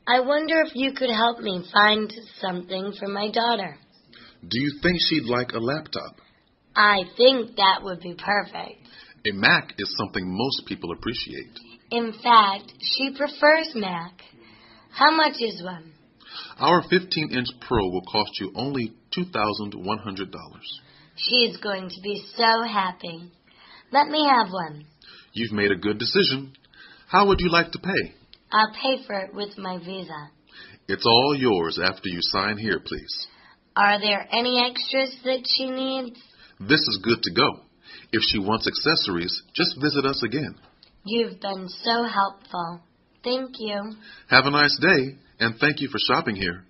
I wonder if you could help me find something for my daughter. Do you think she'd like a laptop? I think that would be perfect. A Mac is something most people appreciate. In fact, she prefers Mac. How much is one? Our 15-inch Pro will cost you only $2,100. She's going to be so happy. Let me have one. You've made a good decision. How would you like to pay? I'll pay for it with my Visa. It's all yours after you sign here, please. Are there any extras that she needs? This is good to go. If she wants accessories, just visit us again. You've been so helpful. Thank you. Have a nice day, and thank you for shopping here.